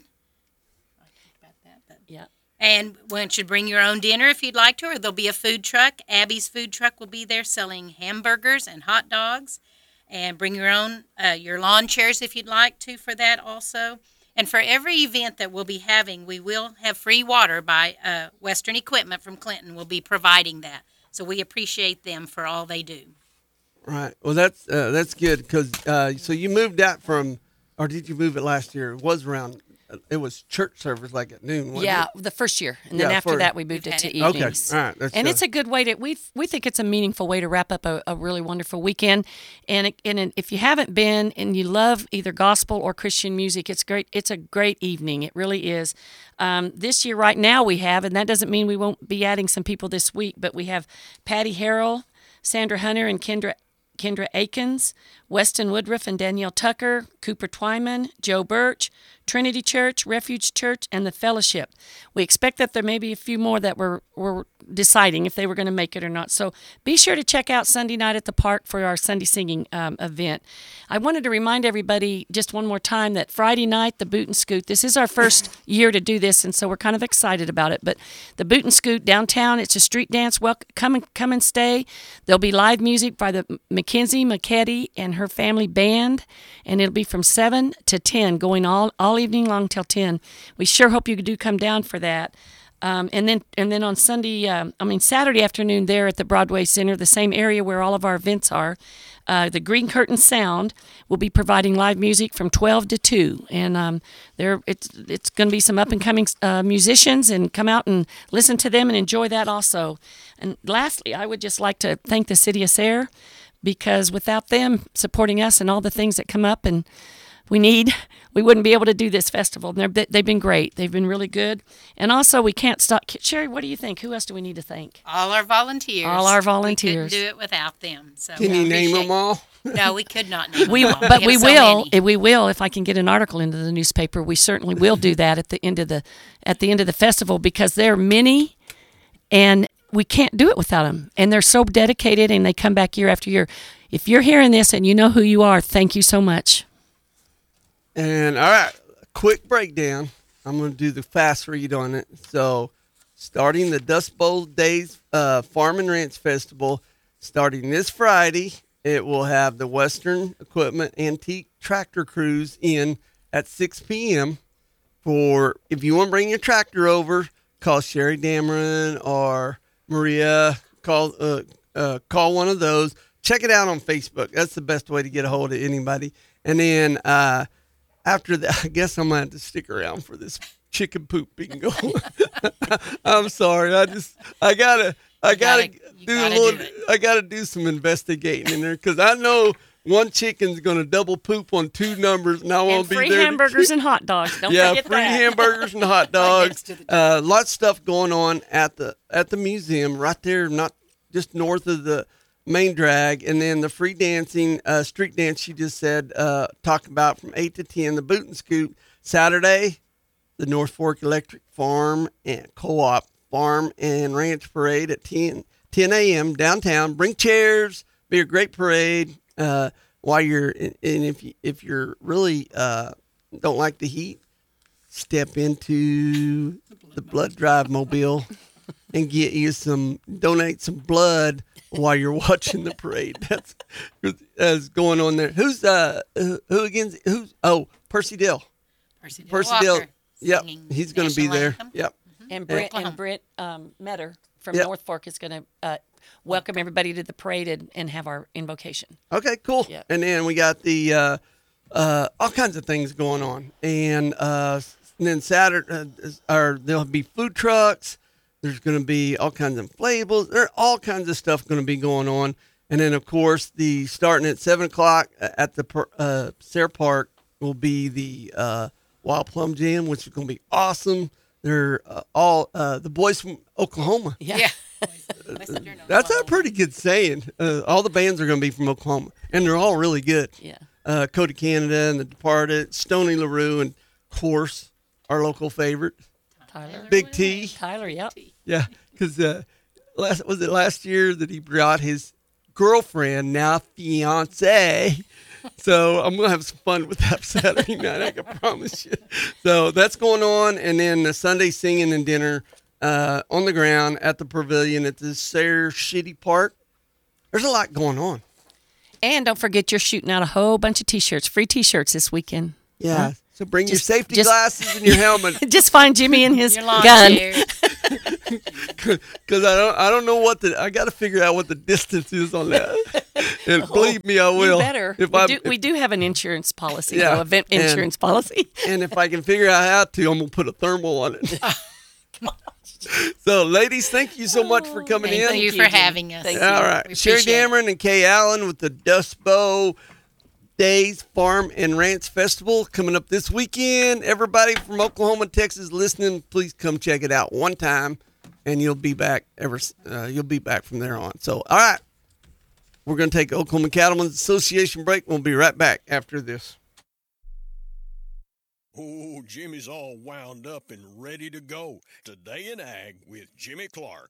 Yeah. And one should bring your own dinner if you'd like to, or there'll be a food truck. Abby's food truck will be there selling hamburgers and hot dogs. And bring your own your lawn chairs if you'd like to for that also. And for every event that we'll be having, we will have free water by Western Equipment from Clinton. Will be providing that. So we appreciate them for all they do. Right. Well, that's good because so you moved that from, or did you move it last year? It was around. It was church service like at noon. Wasn't it? The first year, and then after that we moved it to evenings. Okay, all right. And it's a good way to we think it's a meaningful way to wrap up a really wonderful weekend. And if you haven't been and you love either gospel or Christian music, it's great. It's a great evening. It really is. This year, right now, we have, and that doesn't mean we won't be adding some people this week, but we have Patty Harrell, Sandra Hunter, and Kendra Akins, Weston Woodruff and Danielle Tucker, Cooper Twyman, Joe Birch, Trinity Church, Refuge Church, and the Fellowship. We expect that there may be a few more that we're deciding if they were going to make it or not. So be sure to check out Sunday night at the park for our Sunday singing event. I wanted to remind everybody just one more time that Friday night, the Boot and Scoot, this is our first year to do this, and so we're kind of excited about it. But the Boot and Scoot downtown, it's a street dance. Well, come and stay. There'll be live music by the Mackenzie McKetty and her family band, and it'll be from 7 to 10, going all evening long till 10. We sure hope you do come down for that. And then on Saturday afternoon there at the Broadway Center, the same area where all of our events are, the Green Curtain Sound will be providing live music from 12 to 2. And it's going to be some up-and-coming musicians, and come out and listen to them and enjoy that also. And lastly, I would just like to thank the City of Sayre, because without them supporting us and all the things that come up and we wouldn't be able to do this festival. And they've been great. They've been really good. And also, we can't stop. Sherry, what do you think? Who else do we need to thank? All our volunteers. All our volunteers. We couldn't do it without them. So can you name them all? No, we could not name them all. But we will. If I can get an article into the newspaper, we certainly will do that at the end of the festival, because there are many, and we can't do it without them. And they're so dedicated, and they come back year after year. If you're hearing this and you know who you are, thank you so much. And all right, quick breakdown. I'm going to do the fast read on it. So, starting the Dust Bowl Days Farm and Ranch Festival, starting this Friday, it will have the Western Equipment Antique Tractor Cruise in at 6 p.m. If you want to bring your tractor over, call Sherry Dameron or Maria. Call one of those. Check it out on Facebook. That's the best way to get a hold of anybody. And then after that, I guess I'm going to have to stick around for this chicken poop bingo. I'm sorry. I gotta do some investigating in there, because I know one chicken's going to double poop on two numbers, and I won't be there. Free hamburgers and hot dogs. Don't forget that. Yeah, free hamburgers and hot dogs. Lots of stuff going on at the museum right there, not just north of the main drag. And then the free dancing, street dance, she just said, talk about from 8 to 10, the Boot and Scoot. Saturday, the North Fork Electric Farm and Co-op Farm and Ranch Parade at 10 a.m. downtown. Bring chairs, be a great parade. While you're, and if you're really don't like the heat, step into the blood drive mobile and donate some blood while you're watching the parade. That's going on there. Who again? Percy Dill. Percy Dill. Yep, he's going to be there. Anthem. Yep. And Brent Metter from North Fork is going to welcome everybody to the parade and have our invocation. Okay, cool. Yep. And then we got the all kinds of things going on, and then Saturday, there'll be food trucks. There's going to be all kinds of inflatables. There are all kinds of stuff going to be going on, and then of course starting at 7:00 at the Sayre Park will be the Wild Plum Jam, which is going to be awesome. They're all the boys from Oklahoma. Yeah. That's a pretty good saying. All the bands are going to be from Oklahoma, and they're all really good. Yeah. Code of Canada and The Departed, Stoney LaRue, and of course, our local favorite, Tyler. Big T. Tyler, yep. Yeah, because last year that he brought his girlfriend, now fiance. So I'm going to have some fun with that Saturday night, I can promise you. So that's going on. And then the Sunday singing and dinner on the ground at the pavilion at the Sayre Shitty Park. There's a lot going on. And don't forget you're shooting out a whole bunch of T-shirts, free T-shirts this weekend. Yeah. Huh? So bring your safety glasses and your helmet. Just find Jimmy and his Your lawn gun. chair. Because I don't know I got to figure out what the distance is on that. And believe me, I will. You better. We do have an insurance policy, though, event insurance policy. And if I can figure out how to, I'm going to put a thermal on it. So, ladies, thank you so much for coming in. Thank you for having us. All right. Sherry Dameron and Kay Allen with the Dust Bowl Days Farm and Ranch Festival coming up this weekend. Everybody from Oklahoma, Texas listening, please come check it out one time, and you'll be back from there on. So, all right. We're going to take Oklahoma Cattlemen's Association break. We'll be right back after this. Oh, Jimmy's all wound up and ready to go. Today in Ag with Jimmy Clark.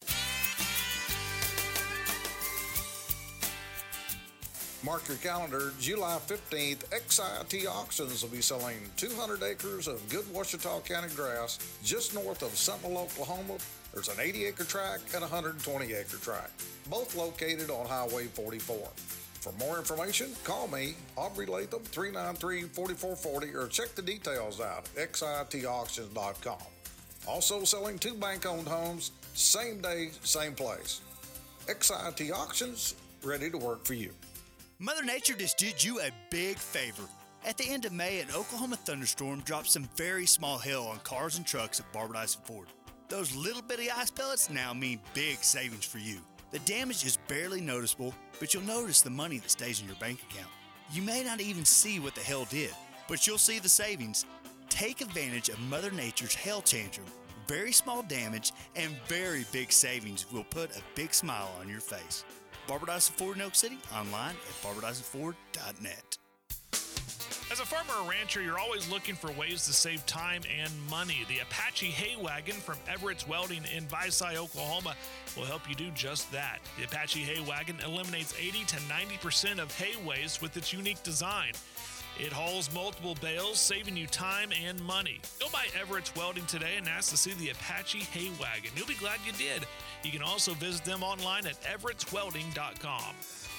Mark your calendar, July 15th, XIT Auctions will be selling 200 acres of good Ouachita County grass just north of Sentinel, Oklahoma. There's an 80-acre tract and a 120-acre tract, both located on Highway 44. For more information, call me, Aubrey Latham, 393-4440, or check the details out at xitauctions.com. Also selling 2 bank-owned homes, same day, same place. XIT Auctions, ready to work for you. Mother Nature just did you a big favor. At the end of May, an Oklahoma thunderstorm dropped some very small hail on cars and trucks at Barbara Dyson Ford. Those little bitty ice pellets now mean big savings for you. The damage is barely noticeable, but you'll notice the money that stays in your bank account. You may not even see what the hail did, but you'll see the savings. Take advantage of Mother Nature's hail tantrum. Very small damage and very big savings will put a big smile on your face. Barbara Dyson Ford in Oak City, online at barbadysonford.net. As a farmer or rancher, you're always looking for ways to save time and money. The Apache Hay Wagon from Everett's Welding in Visay, Oklahoma will help you do just that. The Apache Hay Wagon eliminates 80 to 90% of hay waste with its unique design. It hauls multiple bales, saving you time and money. Go by Everett's Welding today and ask to see the Apache Hay Wagon. You'll be glad you did. You can also visit them online at everettswelding.com.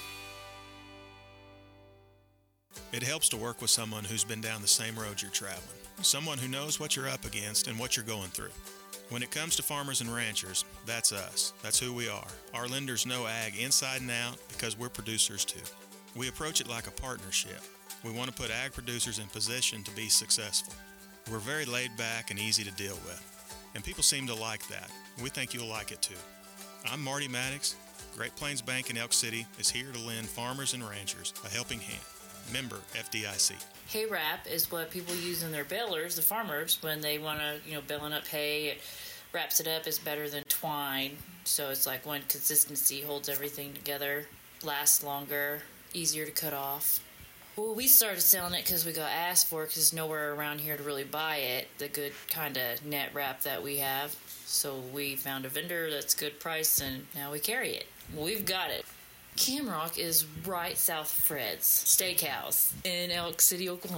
It helps to work with someone who's been down the same road you're traveling, someone who knows what you're up against and what you're going through. When it comes to farmers and ranchers, that's us. That's who we are. Our lenders know ag inside and out because we're producers too. We approach it like a partnership. We want to put ag producers in position to be successful. We're very laid back and easy to deal with, and people seem to like that. We think you'll like it too. I'm Marty Maddox. Great Plains Bank in Elk City is here to lend farmers and ranchers a helping hand. Member FDIC. Hay wrap is what people use in their balers, the farmers, when they want to, baling up hay. It wraps it up. Is better than twine. So it's like one consistency, holds everything together, lasts longer, easier to cut off. Well, we started selling it because we got asked for it because there's nowhere around here to really buy it, the good kind of net wrap that we have. So we found a vendor that's good price, and now we carry it. We've got it. Camrock is right south of Fred's Steakhouse in Elk City, Oklahoma.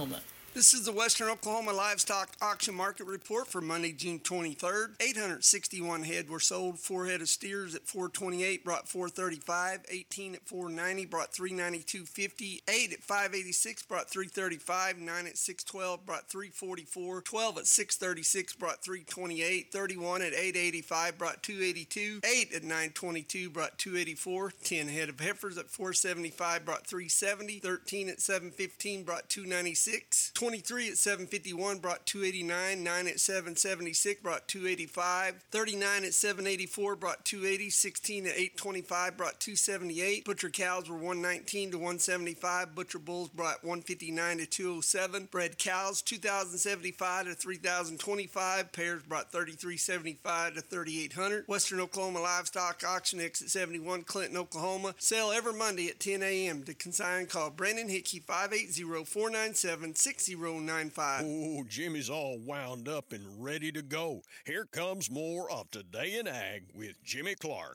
This is the Western Oklahoma Livestock Auction Market Report for Monday, June 23rd. 861 head were sold. 4 head of steers at $428 brought $435. 18 at $490 brought $392.50. 8 at $586 brought $335. 9 at $612 brought $344. 12 at $636 brought $328. 31 at $885 brought $282. 8 at $922 brought $284. 10 head of heifers at $475 brought $370. 13 at $715 brought $296. 23 at $751 brought $289, 9 at $776 brought $285, 39 at $784 brought $280, 16 at $825 brought $278. Butcher cows were $119 to $175. Butcher bulls brought $159 to $207. Bred cows $2,075 to $3,025. Pairs brought $33.75 to $3,800. Western Oklahoma Livestock Auction, exit 71, Clinton, Oklahoma. Sale every Monday at 10 a.m. To consign, call Brandon Hickey 580-497-6095. Oh, Jimmy's all wound up and ready to go. Here comes more of Today in Ag with Jimmy Clark.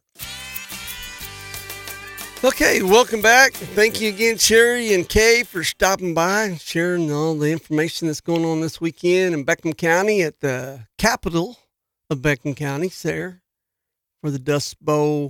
Okay, welcome back. Thank you again, Sherry and Kay, for stopping by and sharing all the information that's going on this weekend in Beckham County at the capital of Beckham County, Sarah, for the Dust Bowl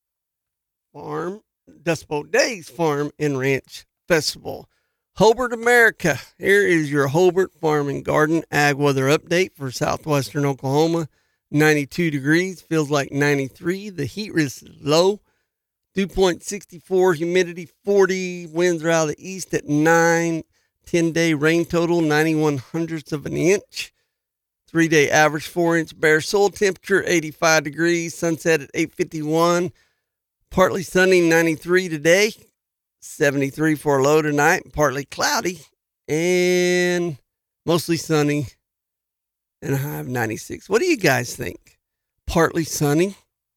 Days Farm and Ranch Festival. Hobart, America. Here is your Hobart Farm and Garden Ag weather update for southwestern Oklahoma. 92 degrees, feels like 93. The heat risk is low. Dew point 64, humidity 40. Winds are out of the east at 9. 10-day rain total 91 hundredths of an inch. 3-day average 4-inch bare soil temperature 85 degrees. Sunset at 8:51. Partly sunny 93 today. 73 for a low tonight, partly cloudy, and mostly sunny, and a high of 96. What do you guys think? Partly sunny?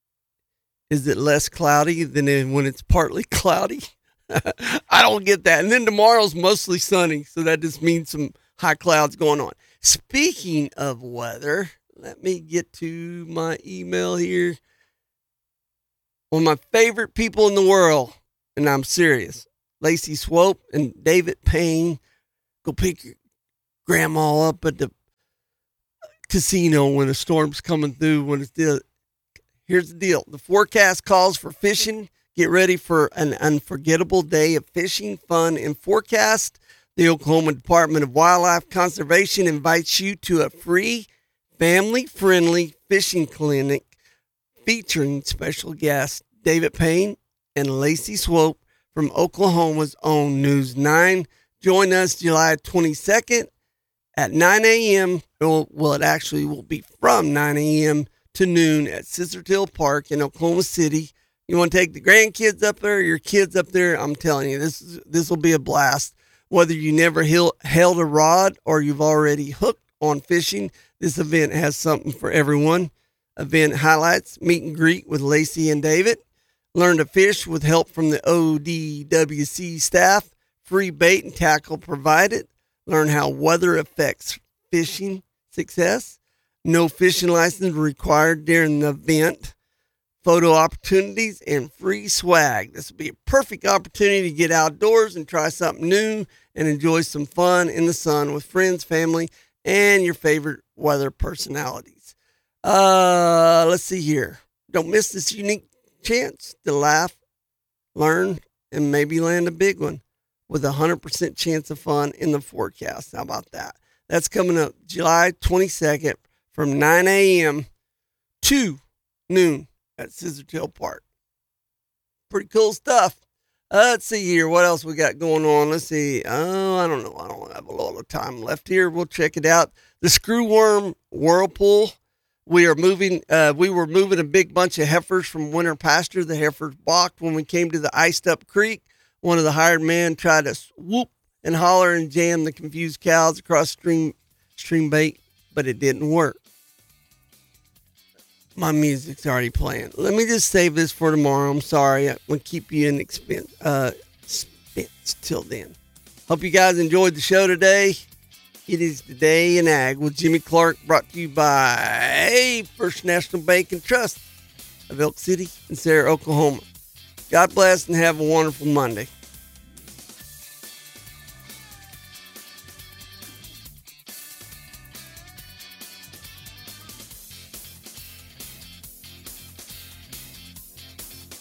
Is it less cloudy than when it's partly cloudy? I don't get that. And then tomorrow's mostly sunny, so that just means some high clouds going on. Speaking of weather, let me get to my email here. One of my favorite people in the world, and I'm serious, Lacey Swope and David Payne, go pick your grandma up at the casino when a storm's coming through. Here's the deal. The forecast calls for fishing. Get ready for an unforgettable day of fishing, fun, and forecast. The Oklahoma Department of Wildlife Conservation invites you to a free, family-friendly fishing clinic featuring special guests David Payne and Lacey Swope from Oklahoma's own News 9. Join us July 22nd at 9 a.m. Well, it actually will be from 9 a.m. to noon at Scissortail Park in Oklahoma City. You want to take the grandkids up there, your kids up there, I'm telling you, this will be a blast. Whether you never held a rod or you've already hooked on fishing, this event has something for everyone. Event highlights: meet and greet with Lacey and David. Learn to fish with help from the ODWC staff. Free bait and tackle provided. Learn how weather affects fishing success. No fishing license required during the event. Photo opportunities and free swag. This will be a perfect opportunity to get outdoors and try something new and enjoy some fun in the sun with friends, family, and your favorite weather personalities. Let's see here. Don't miss this unique chance to laugh, learn, and maybe land a big one with a 100% chance of fun in the forecast. How about that? That's coming up July 22nd from 9 a.m. to noon at Scissortail Park. Pretty cool stuff. Let's see here. What else we got going on? Let's see. I don't know. I don't have a lot of time left here. We'll check it out. The Screwworm Whirlpool. We were moving a big bunch of heifers from winter pasture. The heifers balked when we came to the iced up creek. One of the hired men tried to whoop and holler and jam the confused cows across stream bait, but it didn't work. My music's already playing. Let me just save this for tomorrow. I'm sorry. I will keep you in expense till then. Hope you guys enjoyed the show today. It is Today in Ag with Jimmy Clark, brought to you by First National Bank and Trust of Elk City and Sarah, Oklahoma. God bless and have a wonderful Monday.